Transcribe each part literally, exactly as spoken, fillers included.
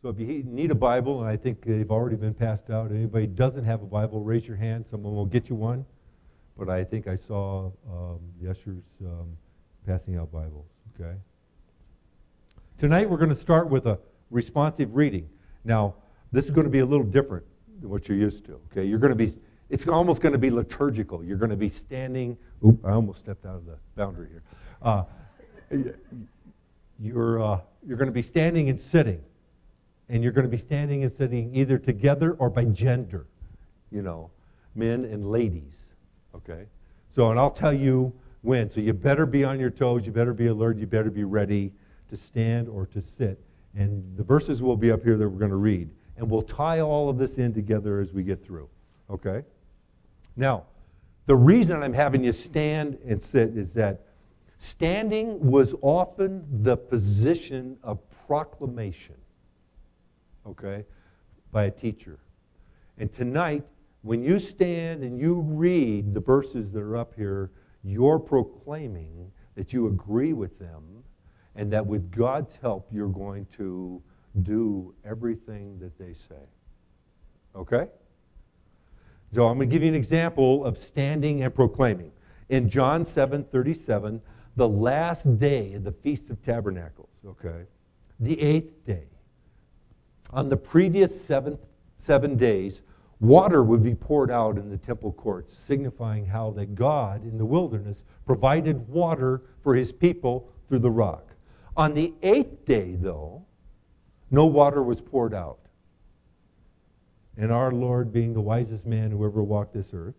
So if you need a Bible, and I think they've already been passed out, anybody doesn't have a Bible, raise your hand. Someone will get you one. But I think I saw um, the ushers um, passing out Bibles, okay? Tonight we're going to start with a responsive reading. Now, this is going to be a little different than what you're used to, okay? You're going to be, it's almost going to be liturgical. You're going to be standing, oop, I almost stepped out of the boundary here. Uh, you're, uh, you're going to be standing and sitting. And you're going to be standing and sitting either together or by gender, you know, men and ladies, okay? So, and I'll tell you when. So you better be on your toes, you better be alert, you better be ready to stand or to sit. And the verses will be up here that we're going to read. And we'll tie all of this in together as we get through, okay? Now, the reason I'm having you stand and sit is that standing was often the position of proclamation. Okay, by a teacher. And tonight, when you stand and you read the verses that are up here, you're proclaiming that you agree with them and that with God's help, you're going to do everything that they say. Okay? So I'm going to give you an example of standing and proclaiming. In John seven thirty-seven, the last day of the Feast of Tabernacles, okay, the eighth day, on the previous seventh, seven days, water would be poured out in the temple courts, signifying how that God in the wilderness provided water for his people through the rock. On the eighth day, though, no water was poured out. And our Lord, being the wisest man who ever walked this earth,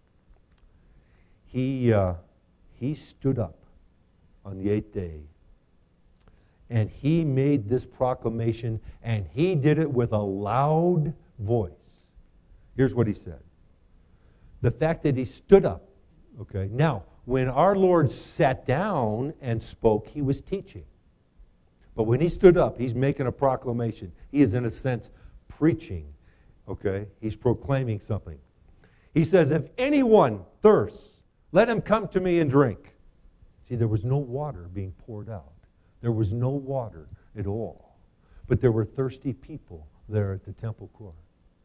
he, uh, he stood up on the eighth day. And he made this proclamation, and he did it with a loud voice. Here's what he said. The fact that he stood up, okay. Now, when our Lord sat down and spoke, he was teaching. But when he stood up, he's making a proclamation. He is, in a sense, preaching, okay. He's proclaiming something. He says, if anyone thirsts, let him come to me and drink. See, there was no water being poured out. There was no water at all. But there were thirsty people there at the temple court.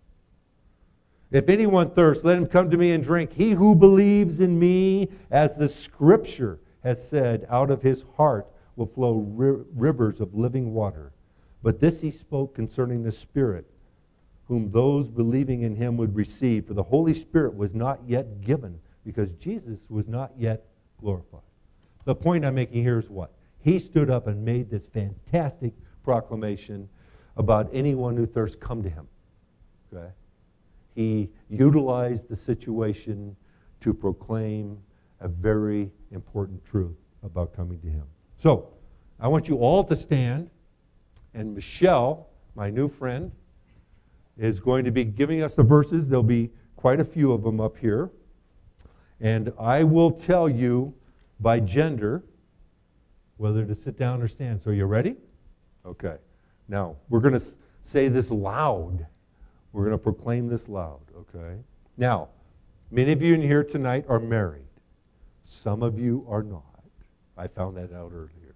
If anyone thirsts, let him come to me and drink. He who believes in me, as the Scripture has said, out of his heart will flow ri- rivers of living water. But this he spoke concerning the Spirit, whom those believing in him would receive. For the Holy Spirit was not yet given, because Jesus was not yet glorified. The point I'm making here is what? He stood up and made this fantastic proclamation about anyone who thirsts, come to him. Okay? He utilized the situation to proclaim a very important truth about coming to him. So, I want you all to stand, and Michelle, my new friend, is going to be giving us the verses. There'll be quite a few of them up here. And I will tell you by gender whether to sit down or stand. So, are you ready? Okay. Now, we're going to say this loud. We're going to proclaim this loud, okay? Now, many of you in here tonight are married. Some of you are not. I found that out earlier.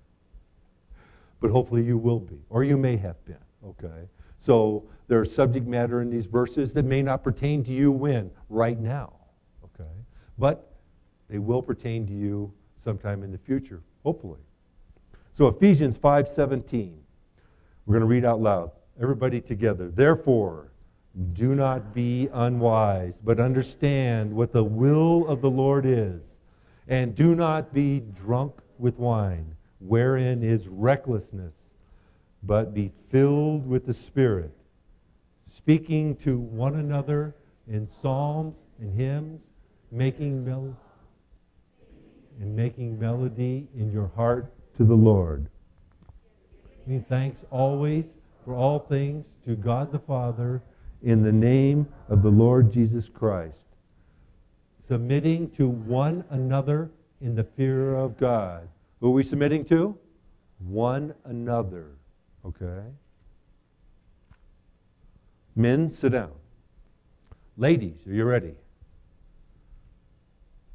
But hopefully you will be, or you may have been, okay? So, there's subject matter in these verses that may not pertain to you when? Right now, okay? But they will pertain to you sometime in the future. Hopefully. So Ephesians five seventeen. We're going to read out loud. Everybody together. Therefore, do not be unwise, but understand what the will of the Lord is. And do not be drunk with wine, wherein is recklessness, but be filled with the Spirit, speaking to one another in psalms and hymns, making melody. and making melody in your heart to the Lord. Giving thanks always for all things to God the Father in the name of the Lord Jesus Christ. Submitting to one another in the fear of God. Who are we submitting to? One another. Okay? Men, sit down. Ladies, are you ready?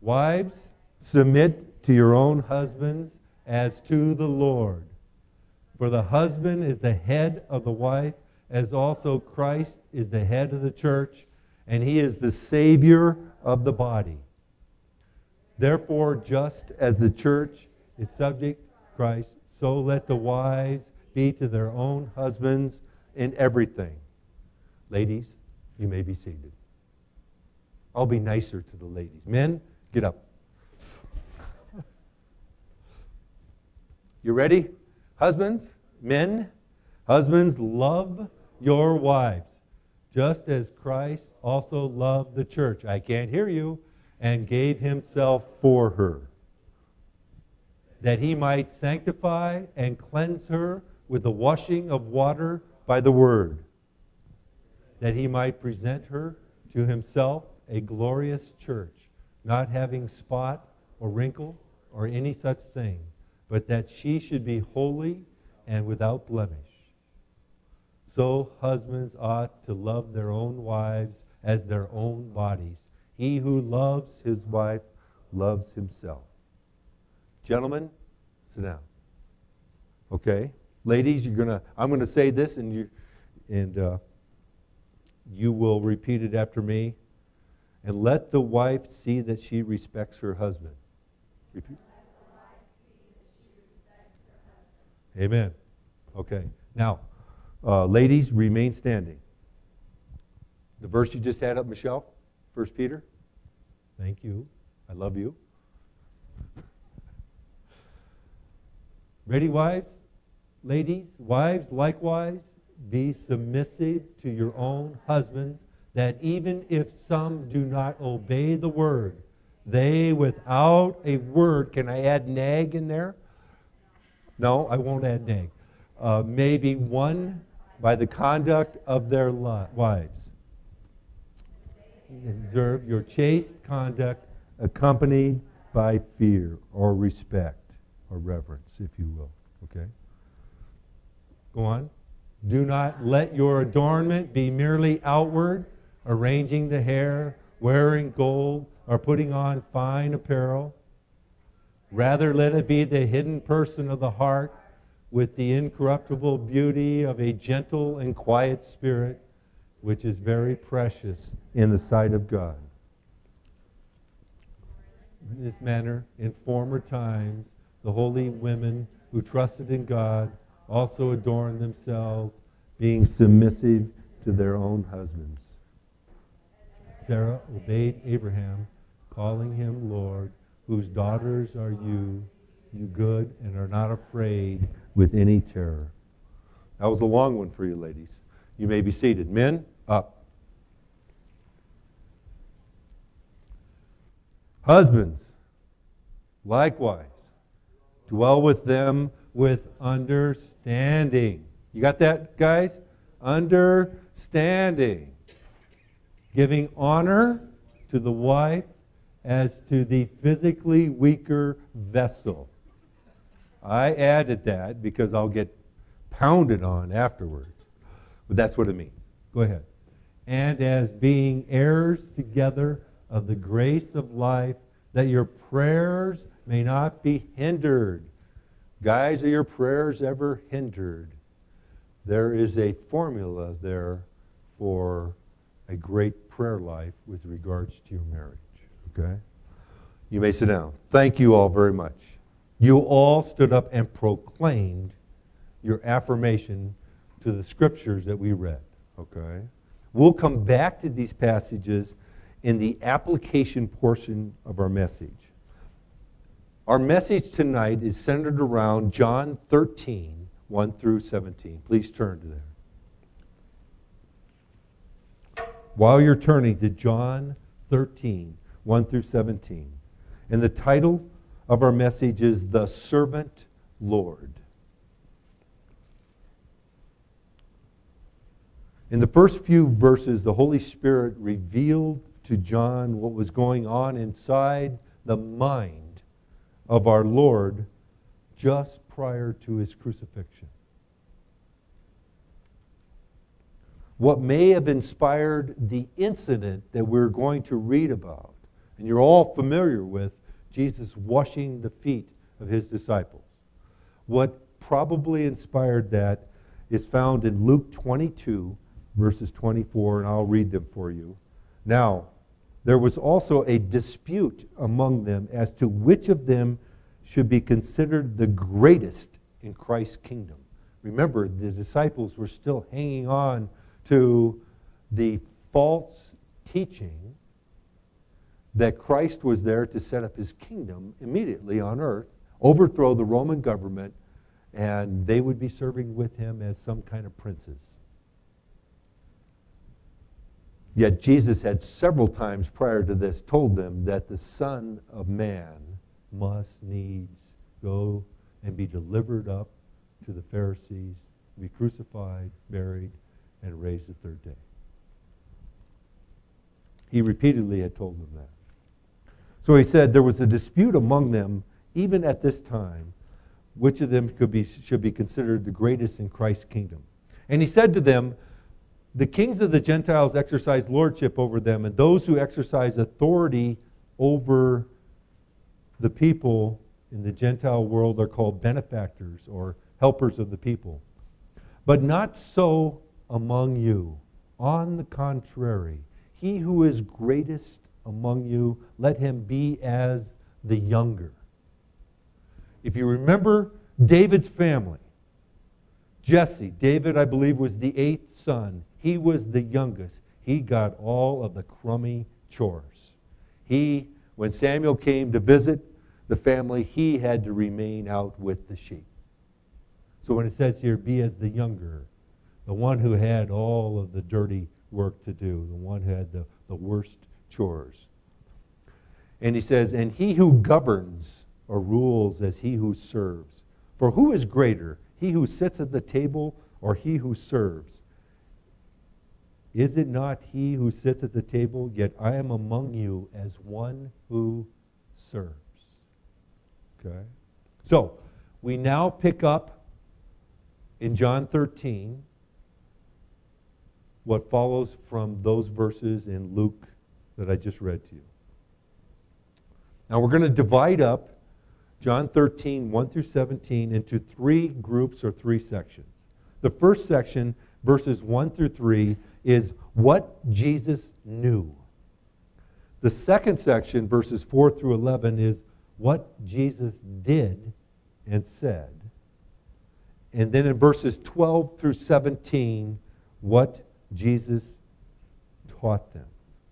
Wives, submit to your own husbands as to the Lord. For the husband is the head of the wife, as also Christ is the head of the church, and he is the Savior of the body. Therefore, just as the church is subject to Christ, so let the wives be to their own husbands in everything. Ladies, you may be seated. I'll be nicer to the ladies. Men, get up. You ready? Husbands, men, husbands, love your wives, just as Christ also loved the church. I can't hear you. And gave himself for her, that he might sanctify and cleanse her with the washing of water by the word, that he might present her to himself a glorious church, not having spot or wrinkle or any such thing, but that she should be holy and without blemish. So husbands ought to love their own wives as their own bodies. He who loves his wife loves himself. Gentlemen, sit down. Okay? Ladies, you're gonna I'm gonna say this and you and uh, you will repeat it after me. And let the wife see that she respects her husband. Repeat. Amen. Okay. Now, uh, ladies, remain standing. The verse you just had up, Michelle, First Peter. Thank you. I love you. Ready, wives? Ladies, wives, likewise, be submissive to your own husbands, that even if some do not obey the word, they without a word, can I add nag in there? No, I won't add nag. Uh, may be won by the conduct of their li- wives. Observe your chaste conduct accompanied by fear or respect or reverence, if you will. Okay? Go on. Do not let your adornment be merely outward, arranging the hair, wearing gold, or putting on fine apparel. Rather, let it be the hidden person of the heart with the incorruptible beauty of a gentle and quiet spirit, which is very precious in the sight of God. In this manner, in former times, the holy women who trusted in God also adorned themselves, being submissive to their own husbands. Sarah obeyed Abraham, calling him Lord, whose daughters are you, you good, and are not afraid with any terror. That was a long one for you, ladies. You may be seated. Men, up. Husbands, likewise, dwell with them with understanding. You got that, guys? Understanding. Giving honor to the wife as to the physically weaker vessel. I added that because I'll get pounded on afterwards. But that's what it means. Go ahead. And as being heirs together of the grace of life, that your prayers may not be hindered. Guys, are your prayers ever hindered? There is a formula there for a great prayer life with regards to your marriage. Okay? You may sit down. Thank you all very much. You all stood up and proclaimed your affirmation to the scriptures that we read. Okay? We'll come back to these passages in the application portion of our message. Our message tonight is centered around John thirteen, one through seventeen. Please turn to there. While you're turning to John thirteen, one through seventeen. And the title of our message is The Servant Lord. In the first few verses, the Holy Spirit revealed to John what was going on inside the mind of our Lord just prior to his crucifixion. What may have inspired the incident that we're going to read about, and you're all familiar with, Jesus washing the feet of his disciples. What probably inspired that is found in Luke twenty-two, verses twenty-four, and I'll read them for you. Now, there was also a dispute among them as to which of them should be considered the greatest in Christ's kingdom. Remember, the disciples were still hanging on to the false teaching that Christ was there to set up his kingdom immediately on earth, overthrow the Roman government, and they would be serving with him as some kind of princes. Yet Jesus had several times prior to this told them that the Son of Man must needs go and be delivered up to the Pharisees, be crucified, buried, and raised the third day. He repeatedly had told them that. So he said there was a dispute among them, even at this time, which of them could be should be considered the greatest in Christ's kingdom. And he said to them, the kings of the Gentiles exercise lordship over them, and those who exercise authority over the people in the Gentile world are called benefactors or helpers of the people. But not so among you. On the contrary, he who is greatest among you, let him be as the younger. If you remember David's family, Jesse, David, I believe, was the eighth son. He was the youngest. He got all of the crummy chores. He, when Samuel came to visit the family, he had to remain out with the sheep. So when it says here, be as the younger, the one who had all of the dirty work to do, the one who had the, the worst chores. And he says, and he who governs or rules as he who serves. For who is greater, he who sits at the table or he who serves? Is it not he who sits at the table? Yet I am among you as one who serves. Okay? So, we now pick up in John thirteen what follows from those verses in Luke that I just read to you. Now we're going to divide up John thirteen, one through seventeen, into three groups or three sections. The first section, verses one through three, is what Jesus knew. The second section, verses four through eleven, is what Jesus did and said. And then in verses twelve through seventeen, what Jesus taught them.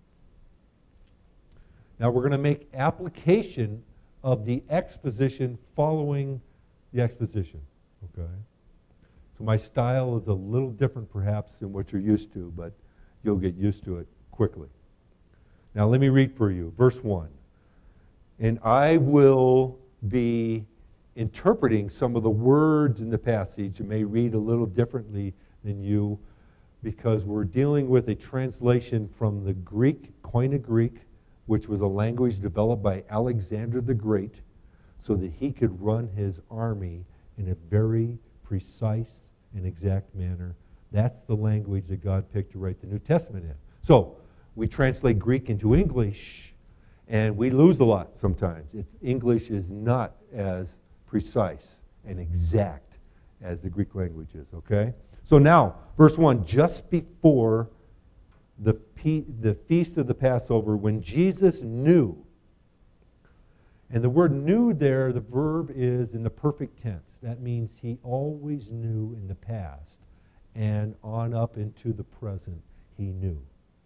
Now we're going to make application of the exposition following the exposition. Okay? So my style is a little different perhaps than what you're used to, but you'll get used to it quickly. Now let me read for you. Verse one. And I will be interpreting some of the words in the passage. You may read a little differently than you because we're dealing with a translation from the Greek, Koine Greek, which was a language developed by Alexander the Great so that he could run his army in a very precise and exact manner. That's the language that God picked to write the New Testament in. So, we translate Greek into English, and we lose a lot sometimes. It's, English is not as precise and exact as the Greek language is, okay? So now, verse one, just before the, P, the feast of the Passover, when Jesus knew, and the word knew there, the verb is in the perfect tense. That means he always knew in the past, and on up into the present, he knew.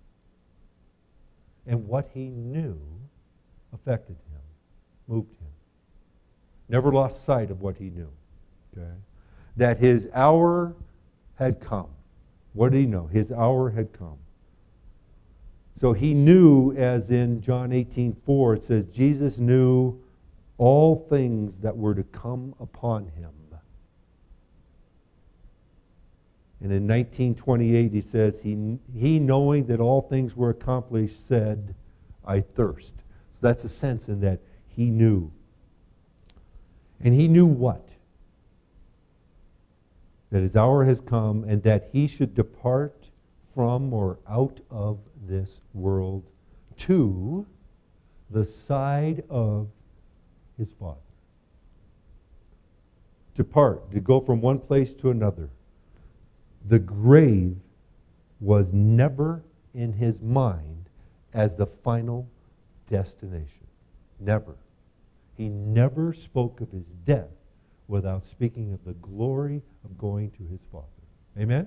And what he knew affected him, moved him. Never lost sight of what he knew. Okay? That his hour had come. What did he know? His hour had come. So he knew, as in John eighteen four, it says, Jesus knew all things that were to come upon him. And in nineteen twenty-eight, he says, he, he knowing that all things were accomplished, said, I thirst. So that's a sense in that he knew. And he knew what? That his hour has come and that he should depart from or out of this world to the side of his Father. depart, to go from one place to another. The grave was never in his mind as the final destination. Never. He never spoke of his death without speaking of the glory of going to his Father. Amen?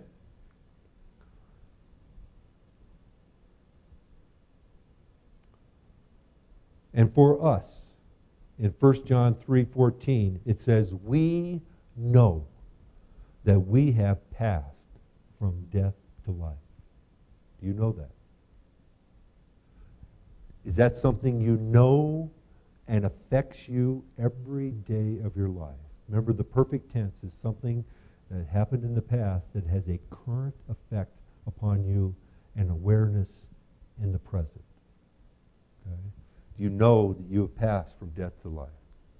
And for us, in First John three fourteen, it says, we know that we have passed from death to life. Do you know that? Is that something you know and affects you every day of your life? Remember, the perfect tense is something that happened in the past that has a current effect upon you and awareness in the present. Okay? You know that you have passed from death to life.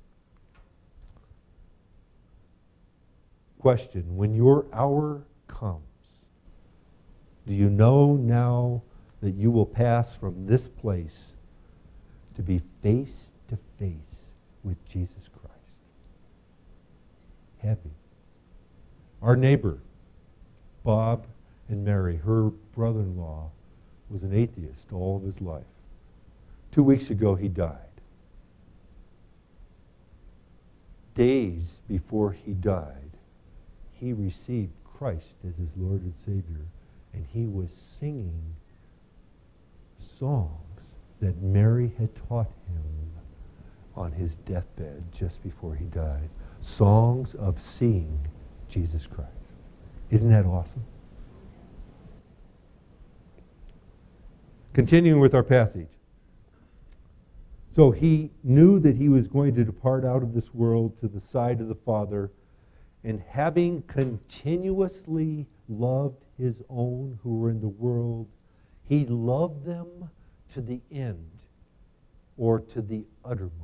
Question, when your hour comes, do you know now that you will pass from this place to be face to face with Jesus Christ? Heavy. Our neighbor, Bob and Mary, her brother-in-law, was an atheist all of his life. Two weeks ago, he died. Days before he died, he received Christ as his Lord and Savior, and he was singing songs that Mary had taught him on his deathbed just before he died. Songs of seeing Jesus Christ. Isn't that awesome? Continuing with our passage. So he knew that he was going to depart out of this world to the side of the Father, and having continuously loved his own who were in the world, he loved them to the end, or to the uttermost.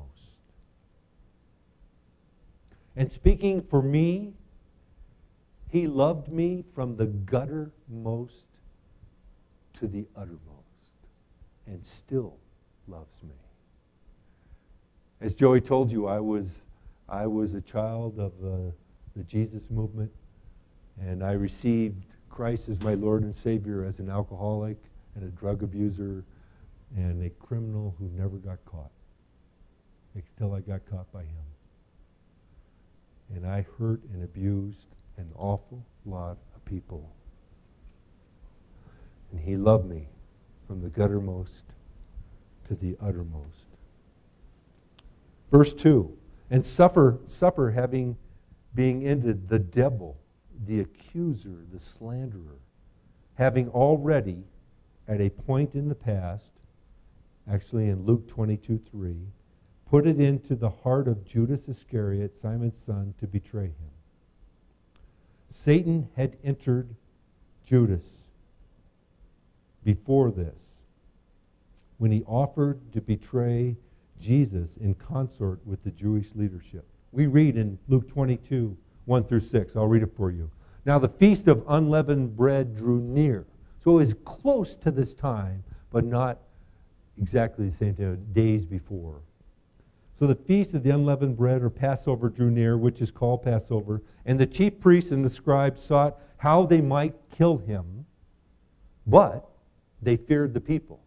And speaking for me, he loved me from the guttermost to the uttermost, and still loves me. As Joey told you, I was I was a child of uh, the Jesus movement, and I received Christ as my Lord and Savior as an alcoholic and a drug abuser and a criminal who never got caught until I got caught by him. And I hurt and abused an awful lot of people. And he loved me from the guttermost to the uttermost. Verse two, and suffer, supper having being ended, the devil, the accuser, the slanderer, having already at a point in the past, actually in Luke twenty-two three, put it into the heart of Judas Iscariot, Simon's son, to betray him. Satan had entered Judas before this, when he offered to betray Jesus in consort with the Jewish leadership. We read in Luke twenty-two, one through six. I'll read it for you. Now the feast of unleavened bread drew near. So it was close to this time, but not exactly the same time, days before. So the feast of the unleavened bread, or Passover, drew near, which is called Passover. And the chief priests and the scribes sought how they might kill him, but they feared the people.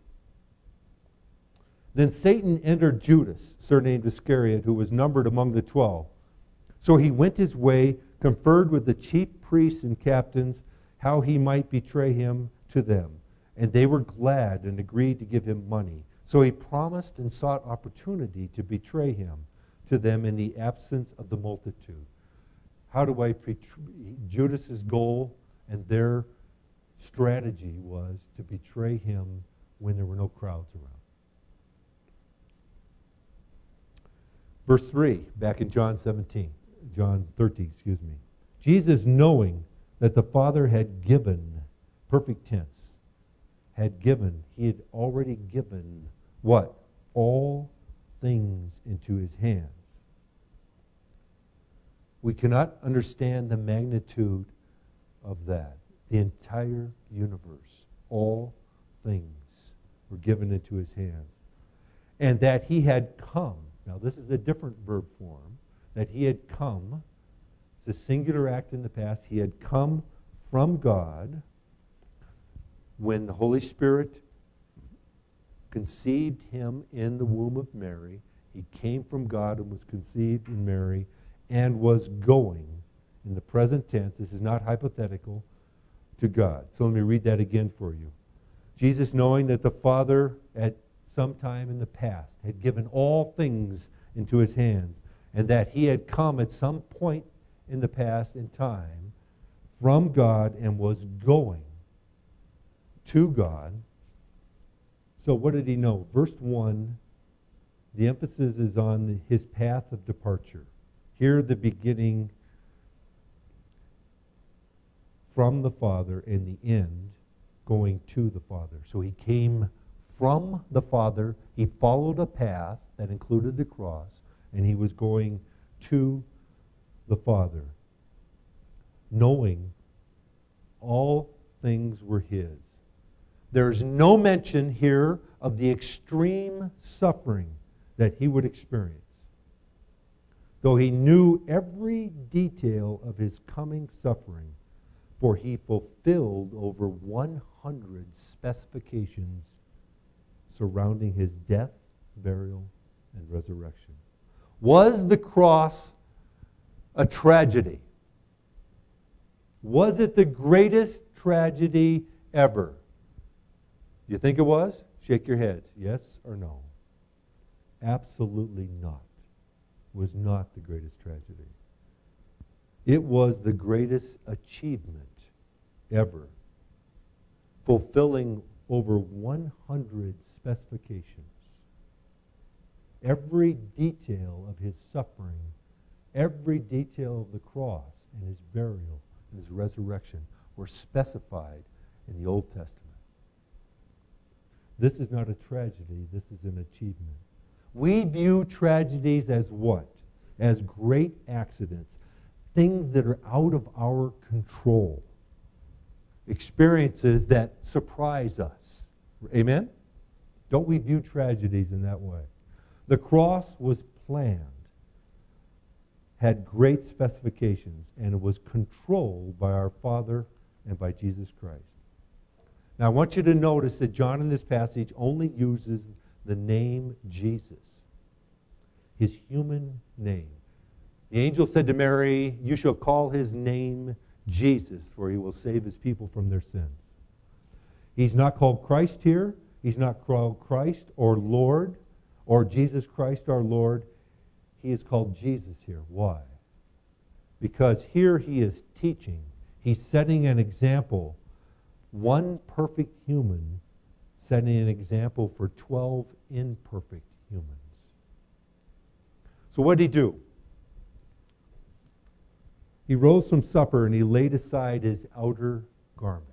Then Satan entered Judas, surnamed Iscariot, who was numbered among the twelve. So he went his way, conferred with the chief priests and captains, how he might betray him to them. And they were glad and agreed to give him money. So he promised and sought opportunity to betray him to them in the absence of the multitude. How do I betray? Judas's goal and their strategy was to betray him when there were no crowds around. Verse three, back in John seventeen, John thirteen, excuse me. Jesus, knowing that the Father had given, perfect tense, had given, he had already given what? All things into his hands. We cannot understand the magnitude of that. The entire universe, all things were given into his hands. And that he had come, now this is a different verb form, that he had come It's a singular act in the past. He had come from God when the Holy Spirit conceived him in the womb of Mary. He came from God and was conceived in Mary and was going, in the present tense, this is not hypothetical, to God. So let me read that again for you. Jesus, knowing that the Father at some time in the past had given all things into his hands, and that he had come at some point in the past in time from God and was going to God. So what did he know? Verse one, the emphasis is on his path of departure. Here the beginning from the Father and the end going to the Father. So he came from the Father, he followed a path that included the cross, and he was going to the Father, knowing all things were his. There's no mention here of the extreme suffering that he would experience. Though he knew every detail of his coming suffering, for he fulfilled over one hundred specifications surrounding his death, burial, and resurrection. Was the cross a tragedy? Was it the greatest tragedy ever? You think it was? Shake your heads. Yes or no? Absolutely not. It was not the greatest tragedy. It was the greatest achievement ever, fulfilling over one hundred specifications. Every detail of his suffering, every detail of the cross and his burial and his resurrection were specified in the Old Testament. This is not a tragedy, this is an achievement. We view tragedies as what? As great accidents, things that are out of our control, experiences that surprise us. Amen? Don't we view tragedies in that way? The cross was planned, had great specifications, and it was controlled by our Father and by Jesus Christ. Now I want you to notice that John in this passage only uses the name Jesus, his human name. The angel said to Mary, "You shall call his name Jesus, for he will save his people from their sins." He's not called Christ here. He's not called Christ or Lord or Jesus Christ our Lord. He is called Jesus here. Why? Because here he is teaching. He's setting an example. One perfect human setting an example for twelve imperfect humans. So what did he do? He rose from supper and he laid aside his outer garments.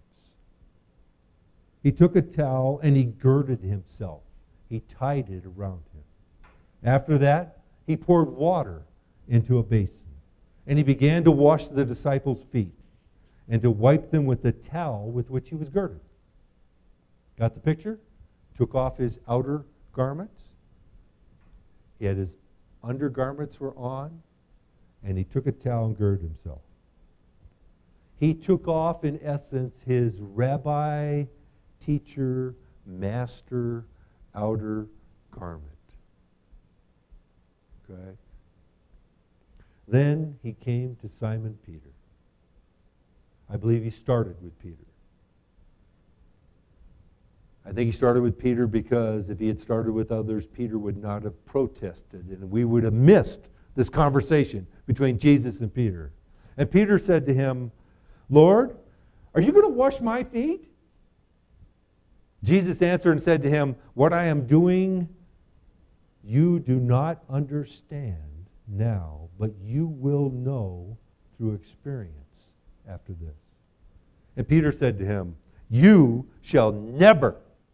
He took a towel and he girded himself. He tied it around him. After that, he poured water into a basin. And he began to wash the disciples' feet and to wipe them with the towel with which he was girded. Got the picture? Took off his outer garments. He had his undergarments were on. And he took a towel and girded himself. He took off, in essence, his rabbi, teacher, master, outer garment. Okay? Then he came to Simon Peter. I believe he started with Peter. I think he started with Peter because if he had started with others, Peter would not have protested, and we would have missed this conversation between Jesus and Peter. And Peter said to him, "Lord, are you going to wash my feet?" Jesus answered and said to him, "What I am doing, you do not understand now, but you will know through experience after this." And Peter said to him, "You shall never,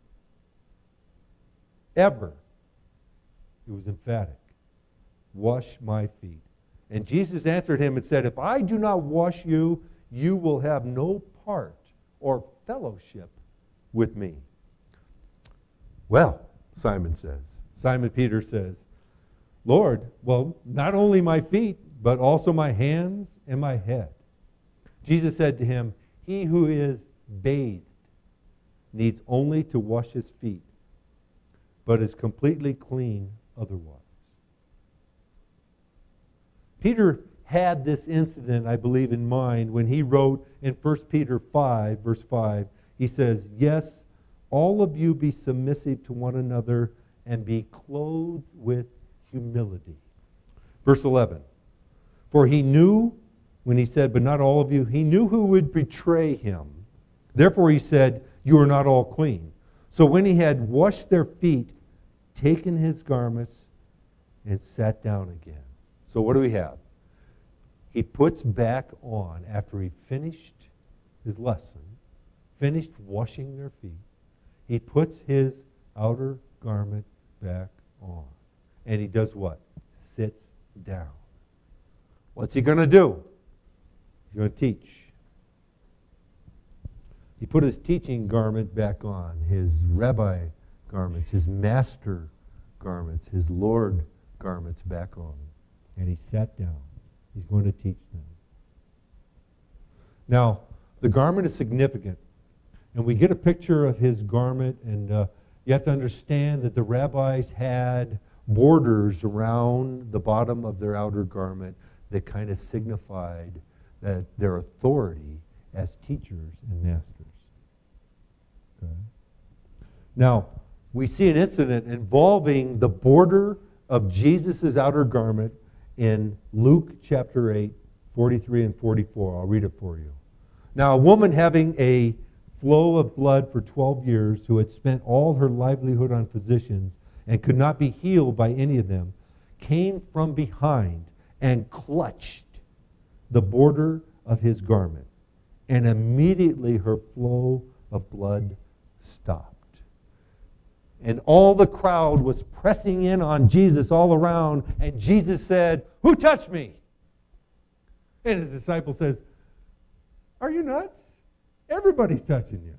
ever," it was emphatic, "wash my feet." And Jesus answered him and said, "If I do not wash you, you will have no part or fellowship with me." "Well," Simon says, Simon Peter says, "Lord, well, not only my feet, but also my hands and my head. Jesus said to him, he who is bathed needs only to wash his feet, but is completely clean otherwise. Peter had this incident, I believe, in mind when he wrote in First Peter five, verse five, he says, yes, all of you be submissive to one another and be clothed with humility. Verse eleven, for he knew, when he said, but not all of you, he knew who would betray him. Therefore he said, you are not all clean. So when he had washed their feet, taken his garments, and sat down again. So what do we have? He puts back on, after he finished his lesson, finished washing their feet, he puts his outer garment back on. And he does what? Sits down. What's he going to do? He's going to teach. He put his teaching garment back on, his rabbi garments, his master garments, his Lord garments back on. And he sat down. He's going to teach them. Now, the garment is significant. And we get a picture of his garment, and uh, you have to understand that the rabbis had borders around the bottom of their outer garment that kind of signified that their authority as teachers and masters. Okay. Now, we see an incident involving the border of Jesus' outer garment in Luke chapter eight, forty-three and forty-four. I'll read it for you. Now, a woman having a flow of blood for twelve years, who had spent all her livelihood on physicians and could not be healed by any of them, came from behind and clutched the border of his garment. And immediately her flow of blood stopped. And all the crowd was pressing in on Jesus all around, and Jesus said, who touched me? And his disciple says, are you nuts? Everybody's touching you.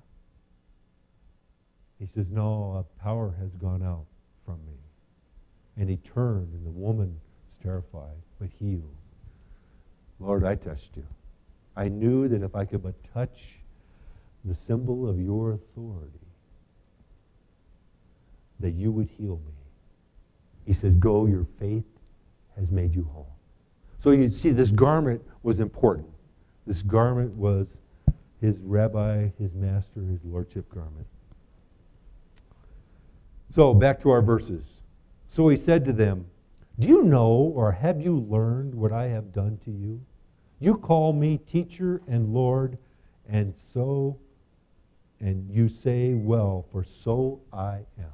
He says, no, a power has gone out from me. And he turned, and the woman was terrified, but healed. Lord, I touched you. I knew that if I could but touch the symbol of your authority, that you would heal me. He says, go, your faith has made you whole. So you see, this garment was important. This garment was his rabbi, his master, his lordship garment. So back to our verses. So he said to them, do you know or have you learned what I have done to you? You call me teacher and Lord, and so, and you say, well, for so I am.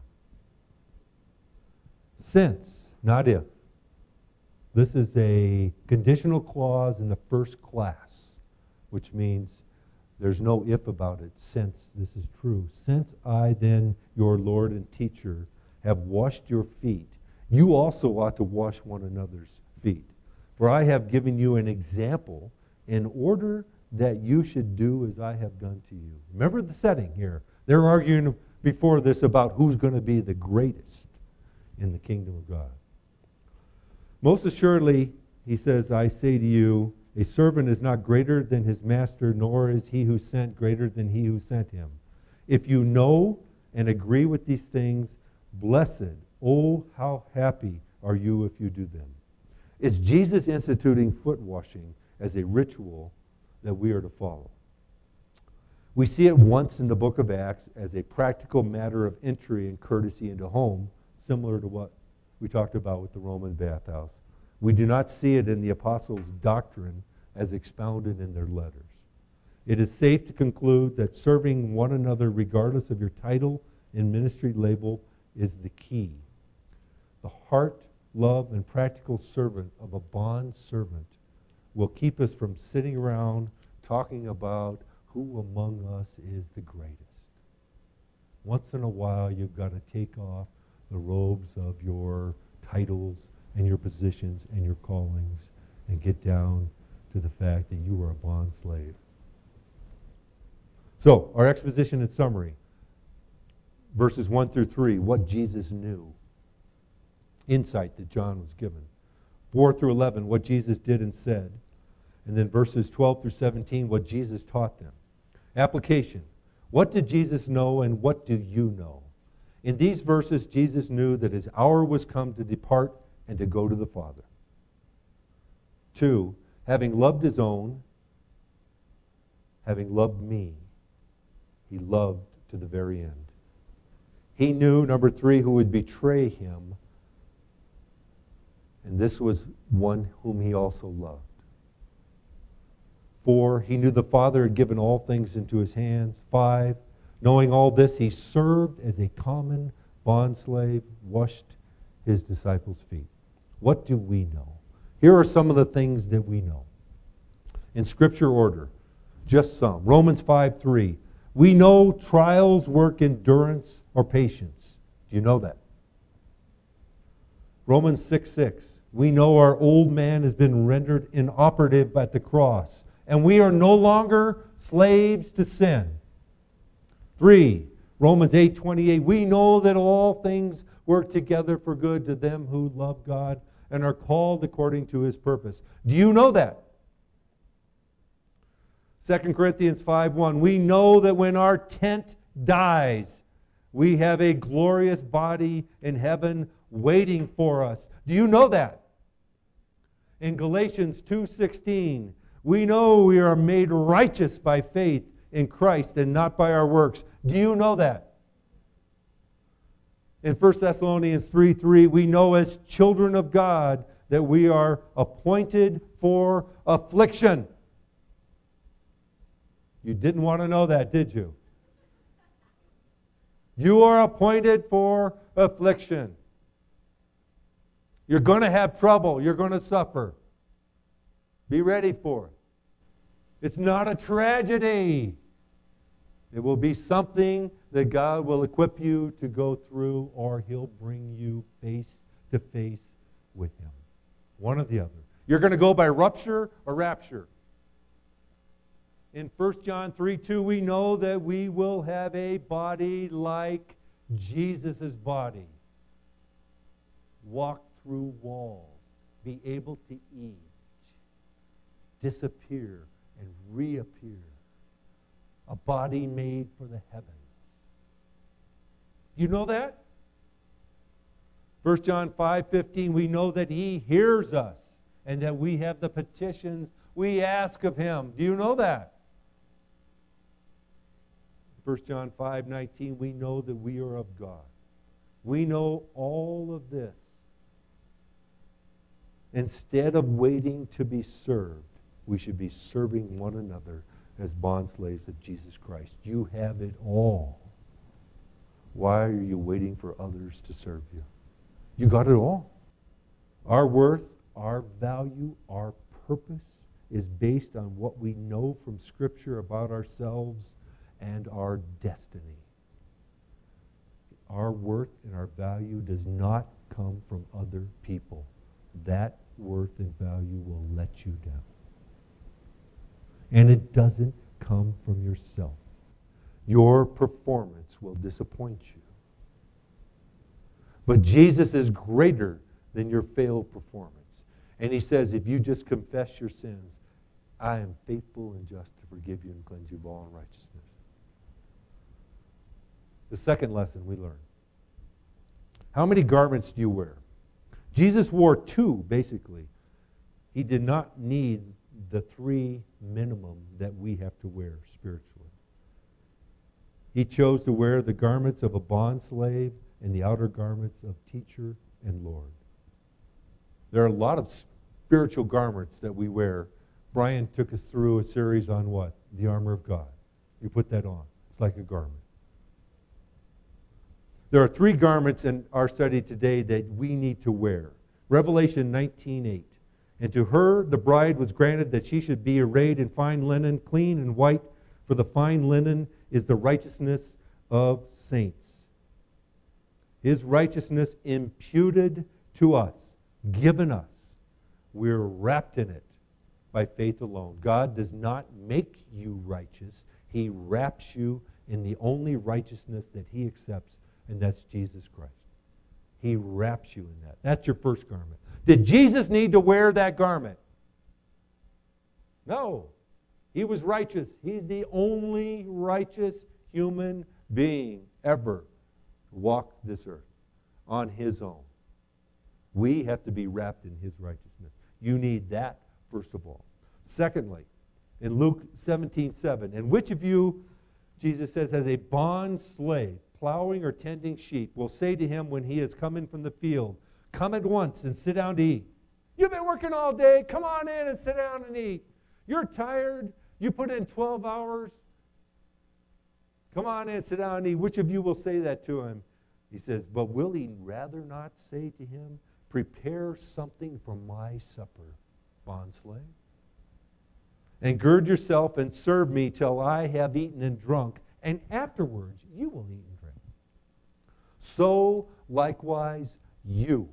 Since, not if. This is a conditional clause in the first class, which means there's no if about it, since this is true. Since I then, your Lord and teacher, have washed your feet, you also ought to wash one another's feet. For I have given you an example in order that you should do as I have done to you. Remember the setting here. They're arguing before this about who's going to be the greatest in the kingdom of God. Most assuredly, he says, I say to you, a servant is not greater than his master, nor is he who sent greater than he who sent him. If you know and agree with these things, blessed, oh, how happy are you if you do them. Is Jesus instituting foot washing as a ritual that we are to follow? We see it once in the book of Acts as a practical matter of entry and courtesy into home, similar to what we talked about with the Roman bathhouse. We do not see it in the apostles' doctrine as expounded in their letters. It is safe to conclude that serving one another regardless of your title and ministry label is the key. The heart, love, and practical servant of a bond servant will keep us from sitting around talking about who among us is the greatest. Once in a while, you've got to take off the robes of your titles and your positions and your callings and get down to the fact that you are a bond slave. So, our exposition and summary. Verses one through three, what Jesus knew. Insight that John was given. four through eleven, what Jesus did and said. And then verses twelve through seventeen, what Jesus taught them. Application. What did Jesus know and what do you know? In these verses, Jesus knew that his hour was come to depart and to go to the Father. Two, having loved his own, having loved me, he loved to the very end. He knew, number three, who would betray him. And this was one whom he also loved. Four, he knew the Father had given all things into his hands. Five, knowing all this, he served as a common bondslave, washed his disciples' feet. What do we know? Here are some of the things that we know. In Scripture order, just some. Romans five three. We know trials work endurance or patience. Do you know that? Romans six six. We know our old man has been rendered inoperative at the cross, and we are no longer slaves to sin. Three, Romans eight twenty-eight. We know that all things work together for good to them who love God and are called according to his purpose. Do you know that? Second Corinthians five one. We know that when our tent dies, we have a glorious body in heaven waiting for us. Do you know that? In Galatians two sixteen, we know we are made righteous by faith in Christ and not by our works. Do you know that? In First Thessalonians three three, we know as children of God that we are appointed for affliction. You didn't want to know that, did you? You are appointed for affliction. You're going to have trouble. You're going to suffer. Be ready for it. It's not a tragedy. It will be something that God will equip you to go through, or he'll bring you face to face with him. One or the other. You're going to go by rupture or rapture. In First John three two, we know that we will have a body like Jesus' body. Walk through walls. Be able to eat. Disappear and reappear. A body made for the heavens. You know that? First John five fifteen, we know that he hears us and that we have the petitions we ask of him. Do you know that? First John five nineteen, we know that we are of God. We know all of this. Instead of waiting to be served, we should be serving one another as bondslaves of Jesus Christ. You have it all. Why are you waiting for others to serve you? You got it all. Our worth, our value, our purpose is based on what we know from Scripture about ourselves and our destiny. Our worth and our value does not come from other people. That worth and value will let you down. And it doesn't come from yourself. Your performance will disappoint you. But Jesus is greater than your failed performance. And he says, if you just confess your sins, I am faithful and just to forgive you and cleanse you of all unrighteousness. The second lesson we learn. How many garments do you wear? Jesus wore two, basically. He did not need the three minimum that we have to wear spiritually. He chose to wear the garments of a bondslave and the outer garments of teacher and Lord. There are a lot of spiritual garments that we wear. Brian took us through a series on what? The armor of God. You put that on. It's like a garment. There are three garments in our study today that we need to wear. Revelation nineteen eight. And to her, the bride, was granted that she should be arrayed in fine linen, clean and white, for the fine linen is the righteousness of saints. His righteousness imputed to us, given us. We're wrapped in it by faith alone. God does not make you righteous. He wraps you in the only righteousness that he accepts, and that's Jesus Christ. He wraps you in that. That's your first garment. Did Jesus need to wear that garment? No. He was righteous. He's the only righteous human being ever to walk this earth on his own. We have to be wrapped in his righteousness. You need that, first of all. Secondly, in Luke seventeen seven, and which of you, Jesus says, as a bond slave, plowing or tending sheep, will say to him when he has come in from the field, come at once and sit down to eat. You've been working all day. Come on in and sit down and eat. You're tired. You put in twelve hours. Come on in, sit down and eat. Which of you will say that to him? He says, but will he rather not say to him, prepare something for my supper, bondslave? And gird yourself and serve me till I have eaten and drunk, and afterwards you will eat and drink. So likewise you.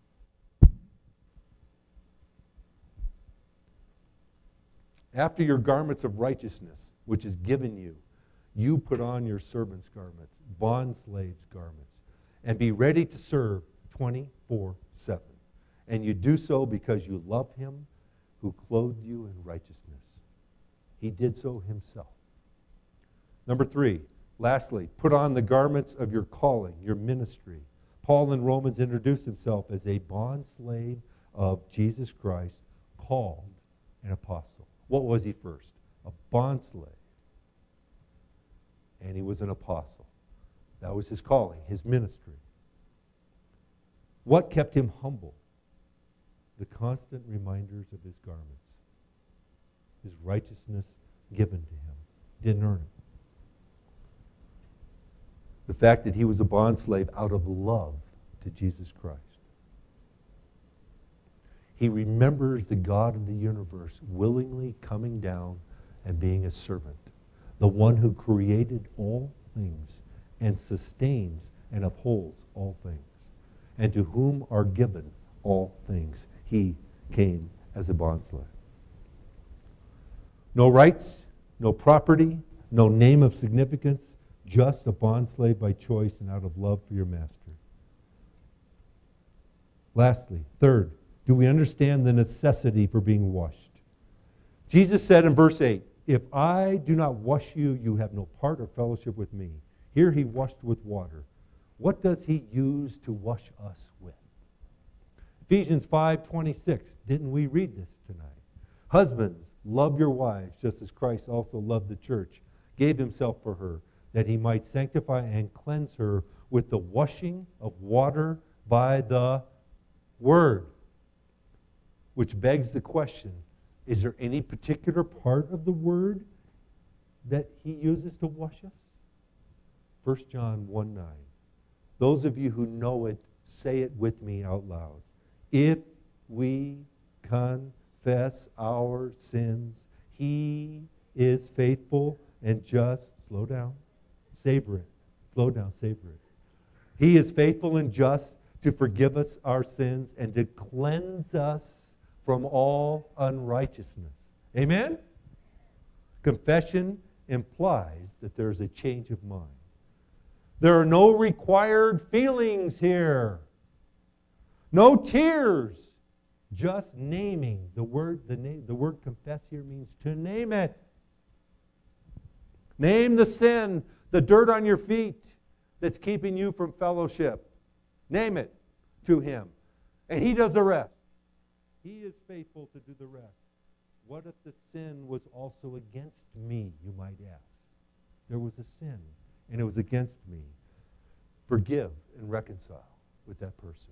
After your garments of righteousness, which is given you, you put on your servant's garments, bond slave's garments, and be ready to serve twenty-four seven. And you do so because you love him who clothed you in righteousness. He did so himself. Number three, lastly, put on the garments of your calling, your ministry. Paul in Romans introduced himself as a bond slave of Jesus Christ, called an apostle. What was he first? A bond slave. And he was an apostle. That was his calling, his ministry. What kept him humble? The constant reminders of his garments. His righteousness given to him. Didn't earn it. The fact that he was a bondslave out of love to Jesus Christ. He remembers the God of the universe willingly coming down and being a servant. The one who created all things and sustains and upholds all things, and to whom are given all things. He came as a bondslave. No rights, no property, no name of significance, just a bondslave by choice and out of love for your master. Lastly, third, do we understand the necessity for being washed? Jesus said in verse eight, if I do not wash you, you have no part or fellowship with me. Here he washed with water. What does he use to wash us with? Ephesians five twenty-six. Didn't we read this tonight? Husbands, love your wives, just as Christ also loved the church, gave himself for her, that he might sanctify and cleanse her with the washing of water by the word. Which begs the question, is there any particular part of the word that he uses to wash us? First John one nine. Those of you who know it, say it with me out loud. If we confess our sins, he is faithful and just. Slow down. Savor it. Slow down. Savor it. He is faithful and just to forgive us our sins and to cleanse us from all unrighteousness. Amen? Confession implies that there's a change of mind. There are no required feelings here. No tears. Just naming. The word, the name, the word confess here means to name it. Name the sin, the dirt on your feet that's keeping you from fellowship. Name it to him. And he does the rest. He is faithful to do the rest. What if the sin was also against me, you might ask? There was a sin, and it was against me. Forgive and reconcile with that person.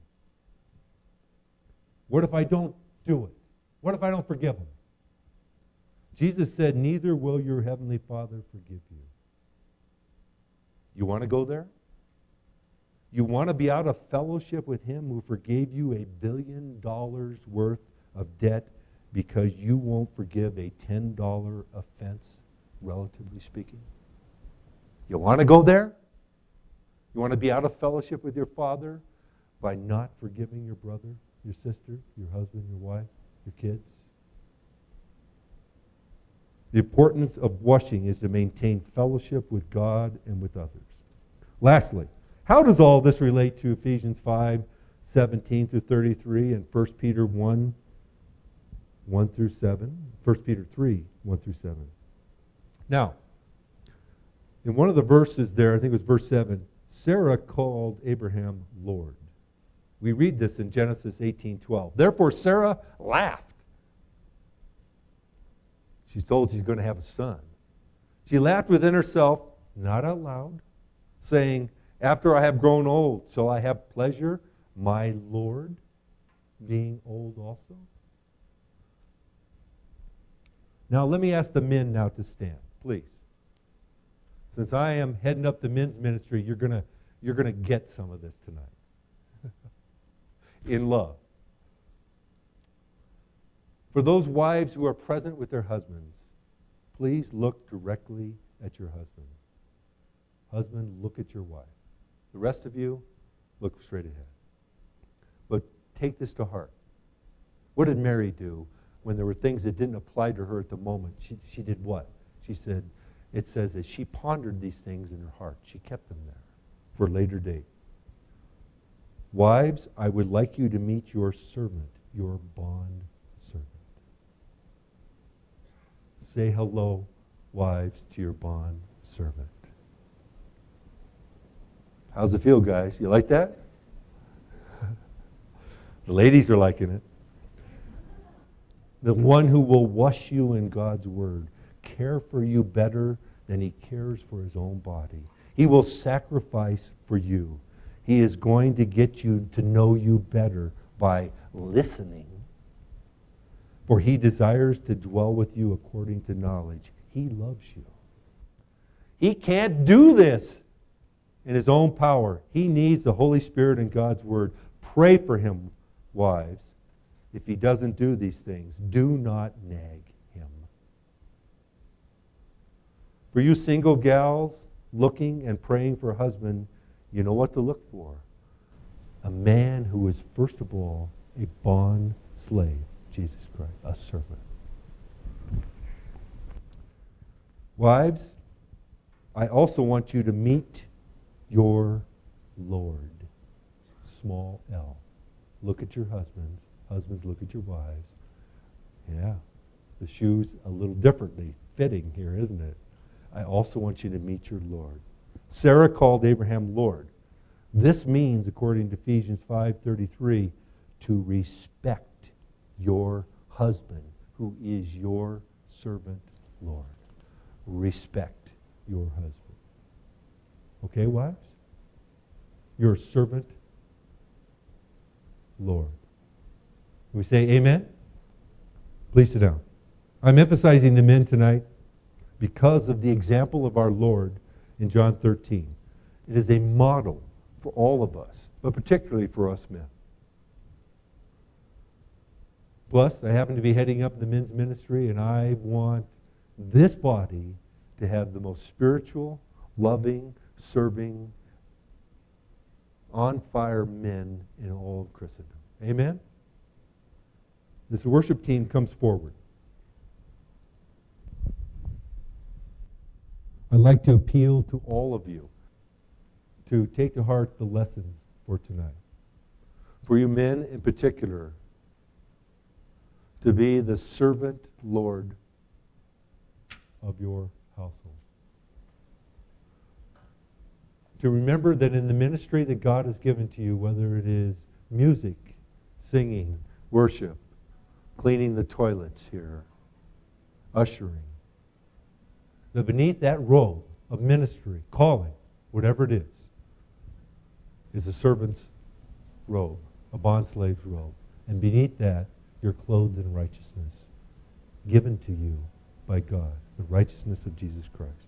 What if I don't do it? What if I don't forgive him? Jesus said, neither will your heavenly Father forgive you. You want to go there? You want to be out of fellowship with him who forgave you a billion dollars worth of debt because you won't forgive a ten dollar offense, relatively speaking? You want to go there? You want to be out of fellowship with your Father by not forgiving your brother, your sister, your husband, your wife, your kids? The importance of washing is to maintain fellowship with God and with others. Lastly, How does all this relate to Ephesians five, seventeen through thirty-three and First Peter one, one through seven? First Peter three, one through seven. Now, in one of the verses there, I think it was verse seven, Sarah called Abraham Lord. We read this in Genesis eighteen twelve. Therefore Sarah laughed. She's told she's going to have a son. She laughed within herself, not out loud, saying, after I have grown old, shall I have pleasure, my Lord, being old also? Now let me ask the men now to stand, please. Since I am heading up the men's ministry, you're going to you're going to get some of this tonight. In love. For those wives who are present with their husbands, please look directly at your husband. Husband, look at your wife. The rest of you, look straight ahead. But take this to heart. What did Mary do when there were things that didn't apply to her at the moment? She, she did what? She said, it says that she pondered these things in her heart. She kept them there for a later date. Wives, I would like you to meet your servant, your bond servant. Say hello, wives, to your bond servant. How's it feel, guys? You like that? The ladies are liking it. The one who will wash you in God's word, care for you better than he cares for his own body. He will sacrifice for you. He is going to get you to know you better by listening. For he desires to dwell with you according to knowledge. He loves you. He can't do this in his own power. He needs the Holy Spirit and God's word. Pray for him, wives. If he doesn't do these things, do not nag him. For you single gals looking and praying for a husband, you know what to look for. A man who is, first of all, a bond slave, Jesus Christ, a servant. Wives, I also want you to meet your Lord. Small L. Look at your husbands. Husbands, look at your wives. Yeah, the shoe's a little differently fitting here, isn't it? I also want you to meet your Lord. Sarah called Abraham Lord. This means, according to Ephesians five thirty-three, to respect your husband, who is your servant Lord. Respect your husband. Okay, wives? Your servant Lord. We say amen? Please sit down. I'm emphasizing the men tonight because of the example of our Lord in John thirteen. It is a model for all of us, but particularly for us men. Plus, I happen to be heading up the men's ministry, and I want this body to have the most spiritual, loving, serving, on-fire men in all of Christendom. Amen? This worship team comes forward. I'd like to appeal to all of you to take to heart the lessons for tonight. For you men in particular, to be the servant Lord of your household. To remember that in the ministry that God has given to you, whether it is music, singing, worship, cleaning the toilets here, ushering, that beneath that robe of ministry, calling, whatever it is, is a servant's robe, a bondslave's robe. And beneath that, you're clothed in righteousness, given to you by God, the righteousness of Jesus Christ.